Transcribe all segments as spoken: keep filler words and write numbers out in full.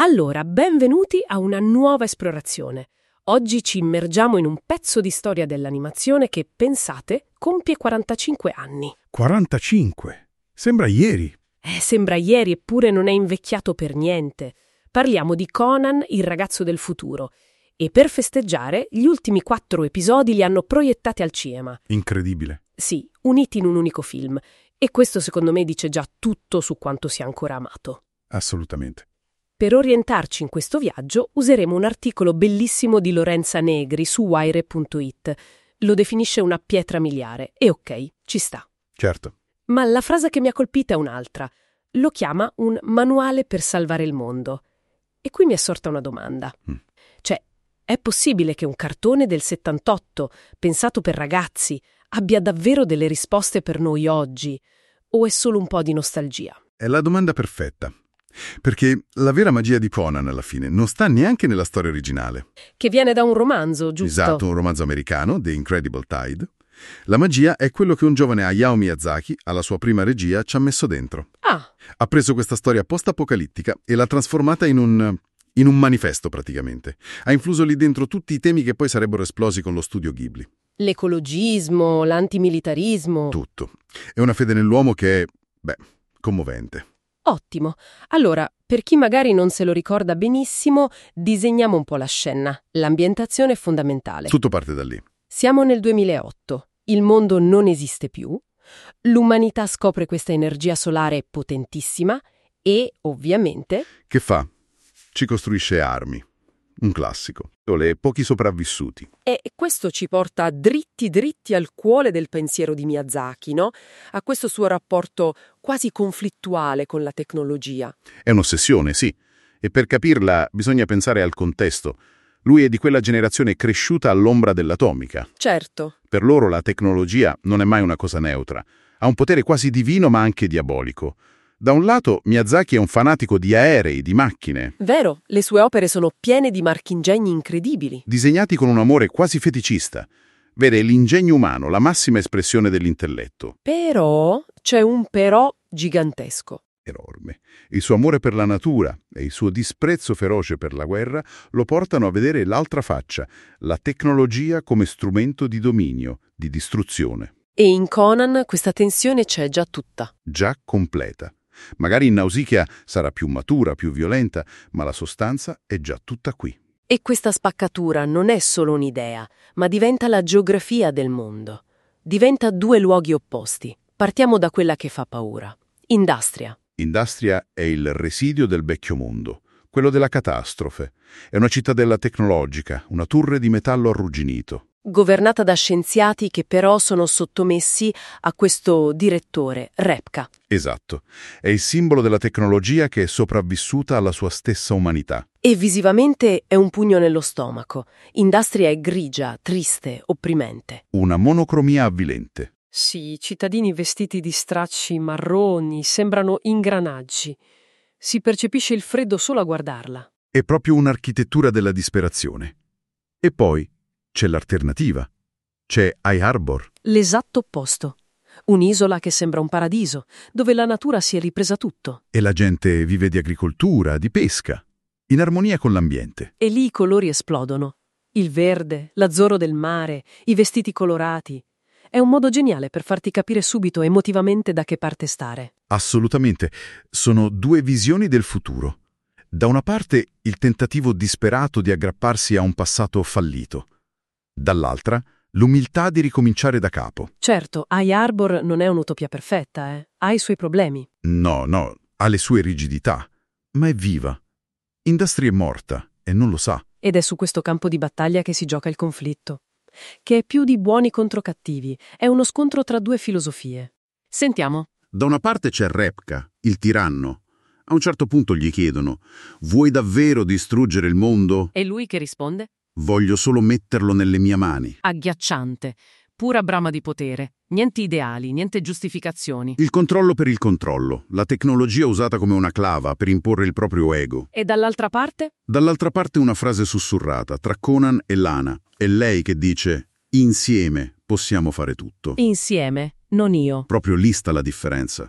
Allora, benvenuti a una nuova esplorazione. Oggi ci immergiamo in un pezzo di storia dell'animazione che, pensate, compie quarantacinque anni. quarantacinque? Sembra ieri. Eh, sembra ieri, eppure non è invecchiato per niente. Parliamo di Conan, il ragazzo del futuro. E per festeggiare, gli ultimi quattro episodi li hanno proiettati al cinema. Incredibile. Sì, uniti in un unico film. E questo secondo me dice già tutto su quanto sia ancora amato. Assolutamente. Per orientarci in questo viaggio useremo un articolo bellissimo di Lorenza Negri su Wire punto it. Lo definisce una pietra miliare e ok, ci sta. Certo. Ma la frase che mi ha colpita è un'altra. Lo chiama un manuale per salvare il mondo. E qui mi è sorta una domanda. Mm. Cioè, è possibile che un cartone del settantotto, pensato per ragazzi, abbia davvero delle risposte per noi oggi? O è solo un po' di nostalgia? È la domanda perfetta. Perché la vera magia di Conan, alla fine, non sta neanche nella storia originale. Che viene da un romanzo, giusto? Esatto, un romanzo americano, The Incredible Tide. La magia è quello che un giovane Hayao Miyazaki, alla sua prima regia, ci ha messo dentro. Ah, Ha preso questa storia post-apocalittica e l'ha trasformata in un... in un manifesto, praticamente. Ha influso lì dentro tutti i temi che poi sarebbero esplosi con lo studio Ghibli. l'ecologismo, l'antimilitarismo. Tutto. È una fede nell'uomo che è, beh, commovente. Ottimo. Allora, per chi magari non se lo ricorda benissimo, disegniamo un po' la scena. L'ambientazione è fondamentale. Tutto parte da lì. Siamo nel duemilaotto. Il mondo non esiste più. L'umanità scopre questa energia solare potentissima e, ovviamente, Che fa? Ci costruisce armi. Un classico. Le pochi sopravvissuti. e questo ci porta dritti dritti al cuore del pensiero di Miyazaki, no? A questo suo rapporto quasi conflittuale con la tecnologia. È un'ossessione, sì. E per capirla bisogna pensare al contesto. Lui è di quella generazione cresciuta all'ombra dell'atomica. Certo. Per loro la tecnologia non è mai una cosa neutra. Ha un potere quasi divino ma anche diabolico. Da un lato Miyazaki è un fanatico di aerei, di macchine, Vero, le sue opere sono piene di marchingegni incredibili. disegnati con un amore quasi feticista. Vede l'ingegno umano, la massima espressione dell'intelletto. Però c'è un però gigantesco. Enorme. Il suo amore per la natura e il suo disprezzo feroce per la guerra lo portano a vedere l'altra faccia, la tecnologia come strumento di dominio, di distruzione. E in Conan questa tensione c'è già tutta. Già completa. Magari in Nausicaa sarà più matura, più violenta, ma la sostanza è già tutta qui. E questa spaccatura non è solo un'idea, ma diventa la geografia del mondo. Diventa due luoghi opposti. Partiamo da quella che fa paura. Industria. Industria è il residio del vecchio mondo, quello della catastrofe. È una cittadella tecnologica, una torre di metallo arrugginito. Governata da scienziati che però sono sottomessi a questo direttore, Repka. Esatto. È il simbolo della tecnologia che è sopravvissuta alla sua stessa umanità. E visivamente è un pugno nello stomaco. Industria è grigia, triste, opprimente. Una monocromia avvilente. Sì, i cittadini vestiti di stracci marroni sembrano ingranaggi. Si percepisce il freddo solo a guardarla. È proprio un'architettura della disperazione. E poi c'è l'alternativa. C'è High Harbor. L'esatto opposto. Un'isola che sembra un paradiso, dove la natura si è ripresa tutto. E la gente vive di agricoltura, di pesca, in armonia con l'ambiente. E lì i colori esplodono. Il verde, l'azzurro del mare, i vestiti colorati. È un modo geniale per farti capire subito emotivamente da che parte stare. Assolutamente. Sono due visioni del futuro. Da una parte il tentativo disperato di aggrapparsi a un passato fallito. Dall'altra l'umiltà di ricominciare da capo. Certo, High Harbor non è un'utopia perfetta, eh. Ha i suoi problemi. No, no, ha le sue rigidità, ma è viva. Industria è morta e non lo sa. Ed è su questo campo di battaglia che si gioca il conflitto. Che è più di buoni contro cattivi, è uno scontro tra due filosofie. Sentiamo. Da una parte c'è Repka, il tiranno. A un certo punto gli chiedono: «Vuoi davvero distruggere il mondo?» E lui che risponde? «Voglio solo metterlo nelle mie mani». Agghiacciante, pura brama di potere, niente ideali, niente giustificazioni. Il controllo per il controllo, la tecnologia usata come una clava per imporre il proprio ego. E dall'altra parte? Dall'altra parte una frase sussurrata tra Conan e Lana. È lei che dice: «Insieme possiamo fare tutto». Insieme, non io. Proprio lì sta la differenza.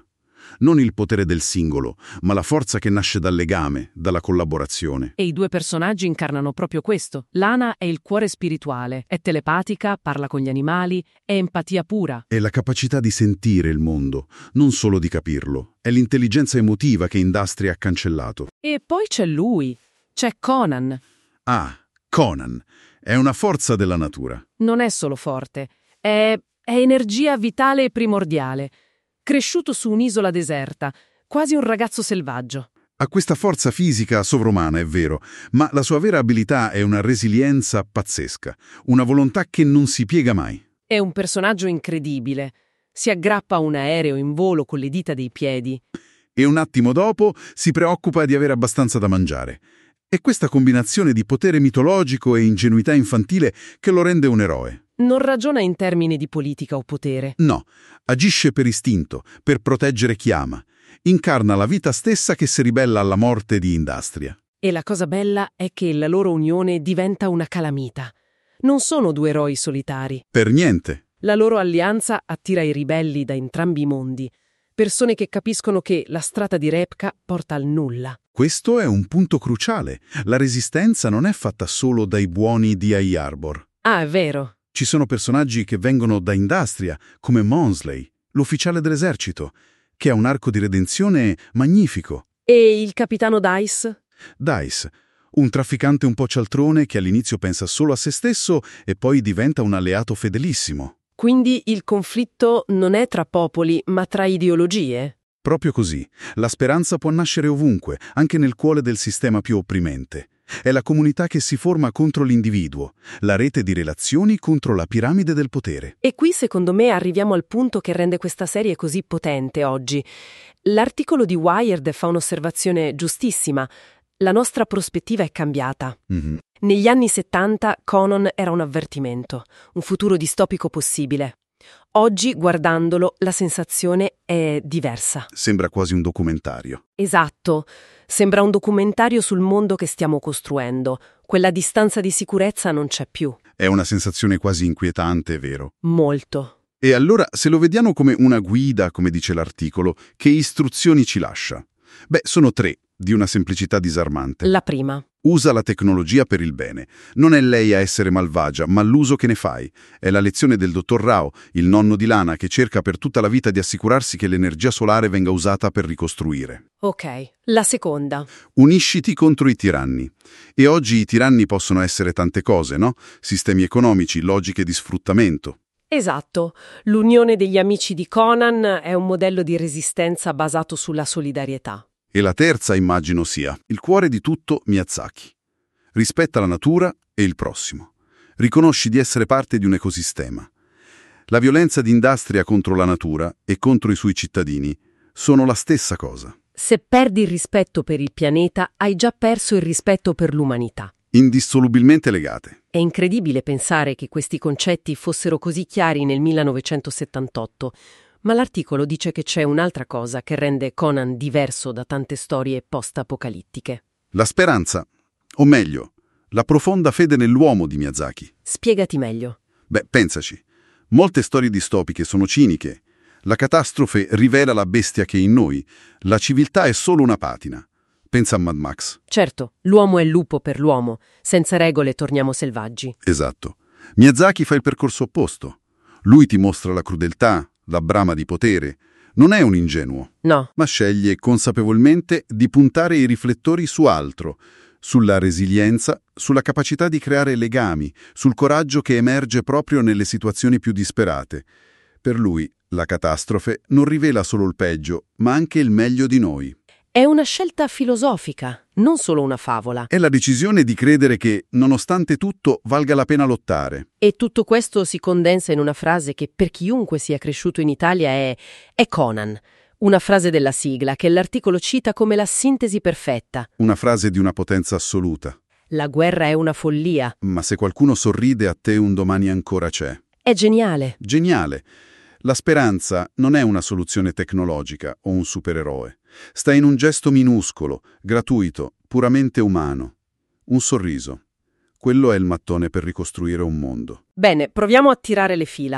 non il potere del singolo, ma la forza che nasce dal legame, dalla collaborazione. E i due personaggi incarnano proprio questo. Lana è il cuore spirituale, è telepatica, parla con gli animali, è empatia pura. È la capacità di sentire il mondo, non solo di capirlo. È l'intelligenza emotiva che Industria ha cancellato. E poi c'è lui, c'è Conan. Ah, Conan. È una forza della natura. Non è solo forte, è, è energia vitale e primordiale. Cresciuto su un'isola deserta, quasi un ragazzo selvaggio. Ha questa forza fisica sovrumana, è vero, ma la sua vera abilità è una resilienza pazzesca, una volontà che non si piega mai. È un personaggio incredibile. Si aggrappa a un aereo in volo con le dita dei piedi. E un attimo dopo si preoccupa di avere abbastanza da mangiare. È questa combinazione di potere mitologico e ingenuità infantile che lo rende un eroe. Non ragiona in termini di politica o potere. No, agisce per istinto, per proteggere chi ama. Incarna la vita stessa che si ribella alla morte di Industria. E la cosa bella è che la loro unione diventa una calamita. Non sono due eroi solitari. Per niente. La loro alleanza attira i ribelli da entrambi i mondi. Persone che capiscono che la strada di Repka porta al nulla. Questo è un punto cruciale. La resistenza non è fatta solo dai buoni di High Harbor. Ah, è vero. Ci sono personaggi che vengono da Industria, come Monsley, l'ufficiale dell'esercito, che ha un arco di redenzione magnifico. E il capitano Dice? Dice, un trafficante un po' cialtrone che all'inizio pensa solo a se stesso e poi diventa un alleato fedelissimo. Quindi il conflitto non è tra popoli, ma tra ideologie? Proprio così. La speranza può nascere ovunque, anche nel cuore del sistema più opprimente. È la comunità che si forma contro l'individuo, la rete di relazioni contro la piramide del potere. E qui, secondo me, arriviamo al punto che rende questa serie così potente oggi. L'articolo di Wired fa un'osservazione giustissima. La nostra prospettiva è cambiata. Mm-hmm. Negli anni settanta Conan era un avvertimento, un futuro distopico possibile. Oggi, guardandolo, la sensazione è diversa. Sembra quasi un documentario. Esatto. Sembra un documentario sul mondo che stiamo costruendo. Quella distanza di sicurezza non c'è più. È una sensazione quasi inquietante, vero? Molto. E allora, se lo vediamo come una guida, come dice l'articolo, che istruzioni ci lascia? Beh, sono tre, di una semplicità disarmante. La prima. Usa la tecnologia per il bene. Non è lei a essere malvagia, ma l'uso che ne fai. È la lezione del dottor Rao, il nonno di Lana, che cerca per tutta la vita di assicurarsi che l'energia solare venga usata per ricostruire. Ok. La seconda. Unisciti contro i tiranni. E oggi i tiranni possono essere tante cose, no? Sistemi economici, logiche di sfruttamento. Esatto. L'unione degli amici di Conan è un modello di resistenza basato sulla solidarietà. E la terza, immagino, sia il cuore di tutto Miyazaki. Rispetta la natura e il prossimo. Riconosci di essere parte di un ecosistema. La violenza di Industria contro la natura e contro i suoi cittadini sono la stessa cosa. Se perdi il rispetto per il pianeta, hai già perso il rispetto per l'umanità. Indissolubilmente legate. È incredibile pensare che questi concetti fossero così chiari nel millenovecentosettantotto. Ma l'articolo dice che c'è un'altra cosa che rende Conan diverso da tante storie post-apocalittiche. La speranza, o meglio, la profonda fede nell'uomo di Miyazaki. Spiegati meglio. Beh, pensaci. Molte storie distopiche sono ciniche. La catastrofe rivela la bestia che è in noi. La civiltà è solo una patina. Pensa a Mad Max. Certo, l'uomo è lupo per l'uomo. Senza regole torniamo selvaggi. Esatto. Miyazaki fa il percorso opposto. Lui ti mostra la crudeltà, la brama di potere. Non è un ingenuo. No. Ma sceglie consapevolmente di puntare i riflettori su altro, sulla resilienza, sulla capacità di creare legami, sul coraggio che emerge proprio nelle situazioni più disperate. Per lui, la catastrofe non rivela solo il peggio, ma anche il meglio di noi. È una scelta filosofica, non solo una favola. È la decisione di credere che, nonostante tutto, valga la pena lottare. E tutto questo si condensa in una frase che per chiunque sia cresciuto in Italia è «È Conan». Una frase della sigla che l'articolo cita come la sintesi perfetta. Una frase di una potenza assoluta. La guerra è una follia. Ma se qualcuno sorride a te un domani ancora c'è. È geniale. Geniale. La speranza non è una soluzione tecnologica o un supereroe. Sta in un gesto minuscolo, gratuito, puramente umano. Un sorriso. Quello è il mattone per ricostruire un mondo. Bene, proviamo a tirare le fila.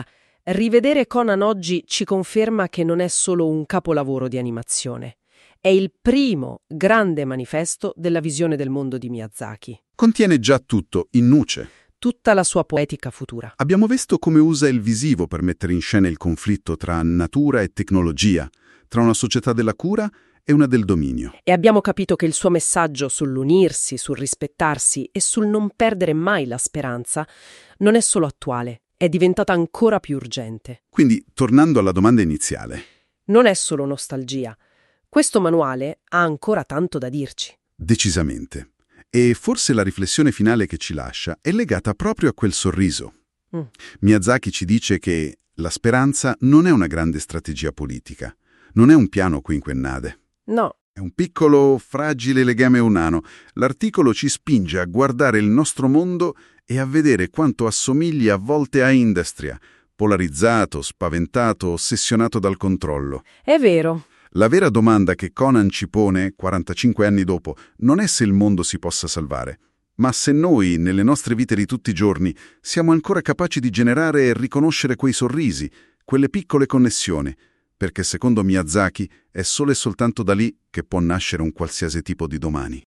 Rivedere Conan oggi ci conferma che non è solo un capolavoro di animazione. È il primo grande manifesto della visione del mondo di Miyazaki. Contiene già tutto, in nuce. Tutta la sua poetica futura. Abbiamo visto come usa il visivo per mettere in scena il conflitto tra natura e tecnologia, tra una società della cura e una del dominio. E abbiamo capito che il suo messaggio sull'unirsi, sul rispettarsi e sul non perdere mai la speranza non è solo attuale, è diventata ancora più urgente. Quindi, tornando alla domanda iniziale. Non è solo nostalgia. Questo manuale ha ancora tanto da dirci. Decisamente. E forse la riflessione finale che ci lascia è legata proprio a quel sorriso. Mm. Miyazaki ci dice che la speranza non è una grande strategia politica, non è un piano quinquennale. No. È un piccolo, fragile legame umano. L'articolo ci spinge a guardare il nostro mondo e a vedere quanto assomiglia a volte a Industria, polarizzato, spaventato, ossessionato dal controllo. È vero. La vera domanda che Conan ci pone, quarantacinque anni dopo, non è se il mondo si possa salvare, ma se noi, nelle nostre vite di tutti i giorni, siamo ancora capaci di generare e riconoscere quei sorrisi, quelle piccole connessioni, perché secondo Miyazaki è solo e soltanto da lì che può nascere un qualsiasi tipo di domani.